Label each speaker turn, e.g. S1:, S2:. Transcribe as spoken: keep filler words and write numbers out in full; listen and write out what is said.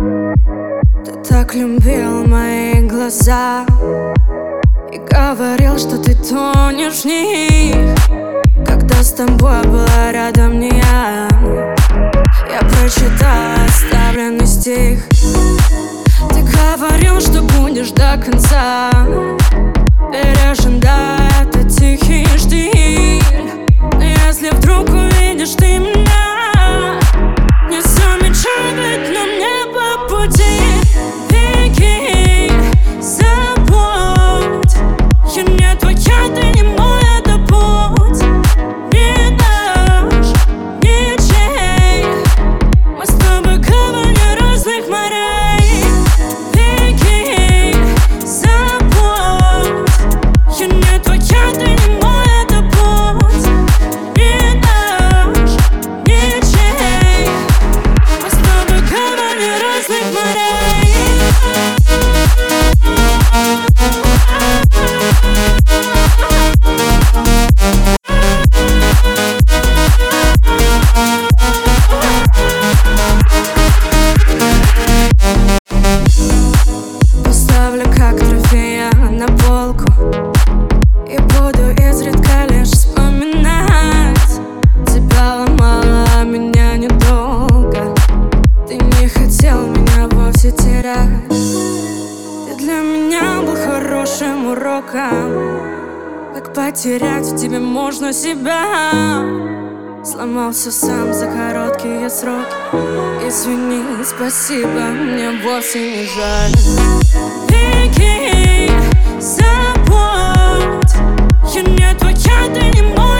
S1: Ты так любил мои глаза и говорил, что ты тонешь в них. Когда с тобой была рядом не я, я прочитала оставленный стих. Ты говорил, что будешь до конца бережен, да, это тихий штиль. Но если вдруг увидишь ты меня, не замечай, ведь нам не по пути. Беги, забудь, я не твоя, ты не мой, это путь. Не наш, ничей, мы с тобой гавани разных морей. Беги, забудь, я не твоя, ты не мой, это путь. Не наш, ничей, мы с тобой гавани разных морей. Поставлю как трофея на полку и буду изредка лишь вспоминать. Тебя ломала, а меня недолго. Ты не хотел меня вовсе терять. Ты для меня был хорошим уроком, как потерять в тебе можно себя. Сломался сам за короткие сроки. Извини, спасибо, мне вовсе не жаль. Беги, забудь, я не твоя, ты не мой.